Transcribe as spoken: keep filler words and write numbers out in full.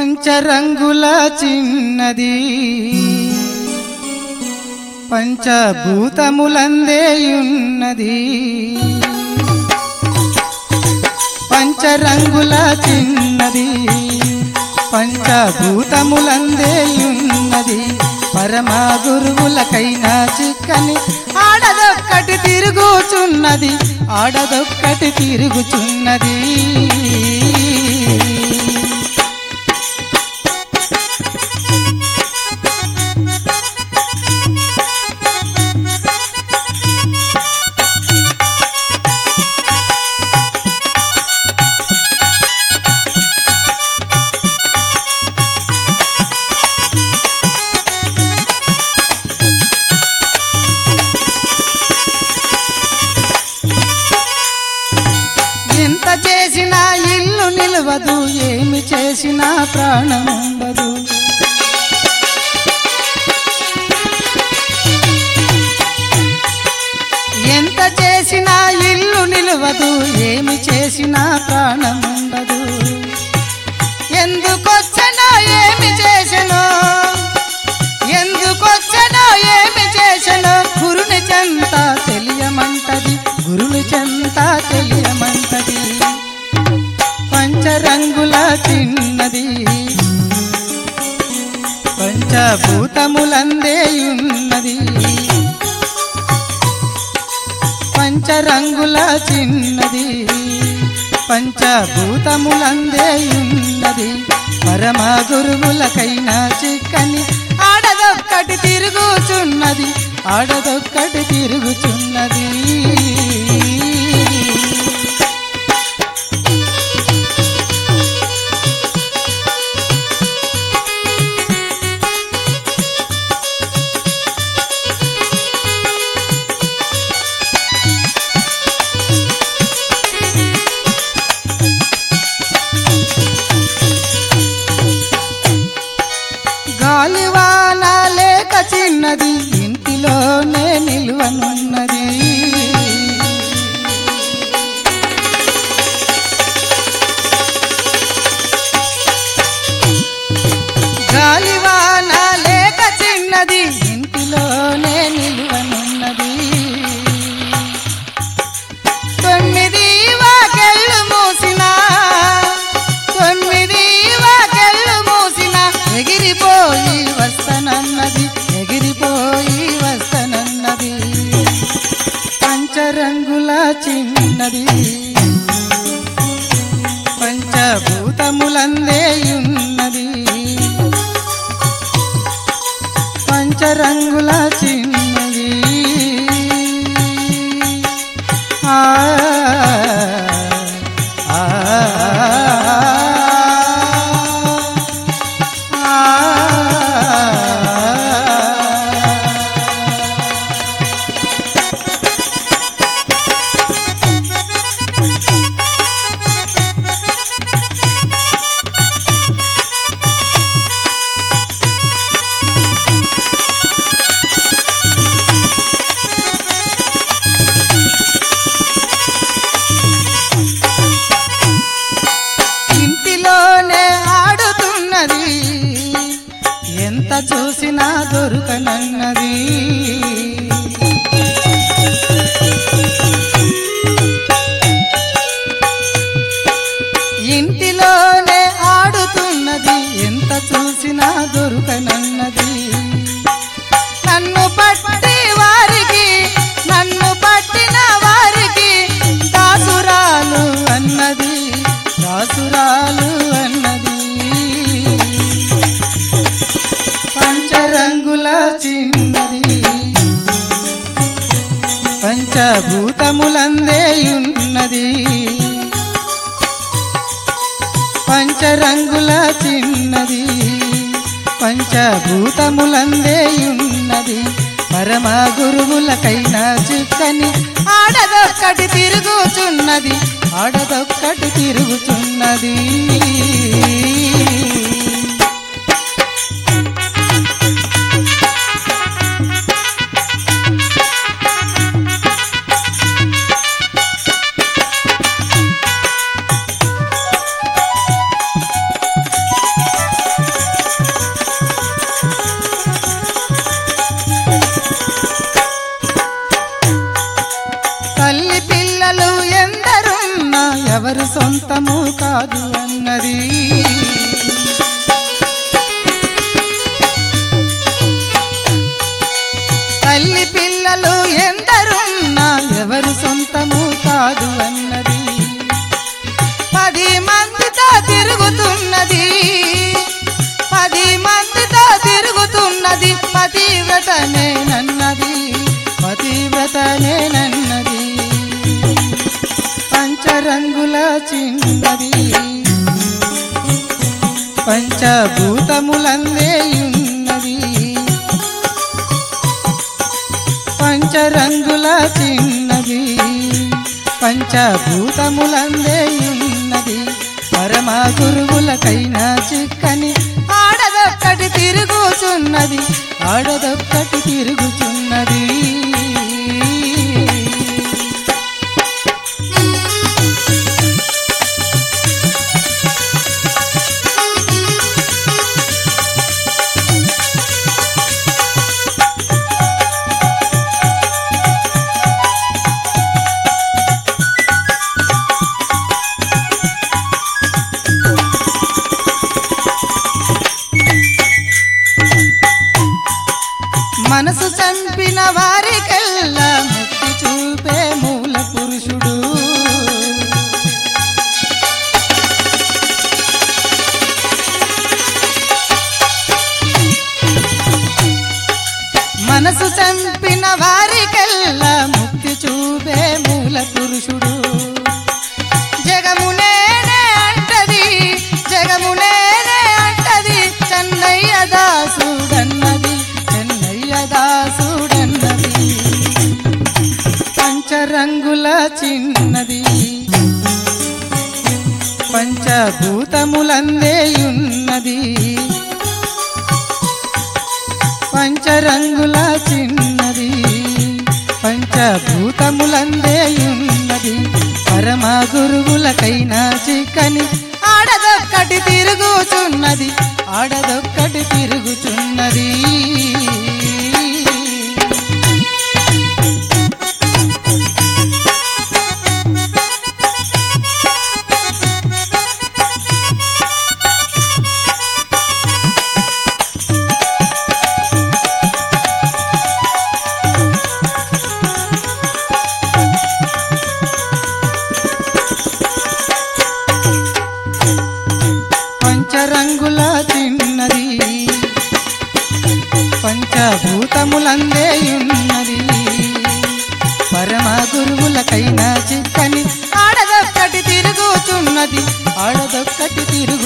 పంచరంగుల చిన్నది పంచభూతములందేయున్నది పంచరంగుల చిన్నది పంచభూతములందేయున్నది పరమా గురువులకైనా చిక్కని ఆడదొక్కటి తిరుగుచున్నది ఆడదొక్కటి తిరుగుచున్నది ఎంత చేసినా ఇల్లు నిలవదు ఏమి చేసినా ప్రాణం ఉండదు ఎంత చేసినా ఇల్లు నిలవదు ఏమి చేసినా ప్రాణం ఉండదు ఎందుకొచ్చనో ఏమి చేసనో ఎందుకొచ్చనో ఏమి చేసనో గురుని చెంత తెలియమంటది గురుని చెంత తెలియమంటది పంచరంగుల చిన్నది పంచభూతములందేయున్నది పంచరంగుల చిన్నది పంచభూతములందేయున్నది పరమా గురువులకైనా చిక్కని ఆడదొక్కటి తిరుగుచున్నది ఆడదొక్కటి తిరుగుచున్నది గాలివాన లేక చిన్నది ఇంటిలోనే నిలువనున్నది గాలివాన లేక చిన్నది ఇంటిలోనే నిలువనున్నది తొమ్మిది వాకెళ్ళు మూసిన తొమ్మిది వాకెళ్ళు మూసిన ఎగిరిపోయి వస్తనన్నది ఎగిరిపోయి వస్తనన్నది పంచరంగుల చిన్నది పంచభూతములందేయున్నది పంచరంగుల చిన్నది ఆ ఆ ఇంటిలోనే ఆడుతున్నది ఎంత చూసినా దొరకనన్నది ఇంటిలోనే ఆడుతున్నది ఎంత చూసినా దొరకనన్నది నన్ను పట్టి వారికి నన్ను పట్టిన వారికి దాసురాలు అన్నది దాసురాలు అన్నది పంచరంగుల చిన్నది పంచభూతములందేయున్నది పంచరంగుల చిన్నది పంచభూతములందేయున్నది పరమా గురువులకైనా చిక్కని ఆడదొక్కటి తిరుగుచున్నది ఆడదొక్కటి తిరుగుచున్నది ఎవరు సొంతము కాదు అన్నది. తల్లి పిల్లలు ఎందరున్నా ఎవరు సొంతము కాదు అన్నది. పది మందితో తిరుగుతున్నది, పది మందితో తిరుగుతున్నది, పతివ్రతనేనన్నది, పతివ్రతనేనన్నది. పంచరంగుల చిన్నది, పంచభూతములందే ఉన్నది. పంచరంగుల చిన్నది, పంచభూతములందే ఉన్నది. పరమ గురువులకైనా చిక్కని ఆడదొక్కటి తిరుగుచున్నది, ఆడదొక్కటి తిరుగుచున్నది. మనసు చంపిన వారికెల్లా ముక్తి చూపే మూల పురుషుడు. మనసు చంపిన వారికెల్లా ముక్తి చూపే మూల పురుషుడు. జగమునేనే అంటది, జగమునేనే అంటది, చెన్నయ్య దాసుడన్నది, దాసుడన్నది. పంచరంగుల చిన్నది, పంచభూతములందే ఉన్నది. పంచరంగుల చిన్నది, పంచభూతములందే ఉన్నది. పరమ గురువులకైనా చిక్కని ఆడదొక్కటి తిరుగుచున్నది, ఆడదొక్కటి తిరుగుచున్నది. పంచరంగుల చిన్నది, పంచభూతములందే ఉన్నది. పరమ గురువులకైనా చిక్కని ఆడదొక్కటి తిరుగుచున్నది, ఆడదొక్కటి తిరుగు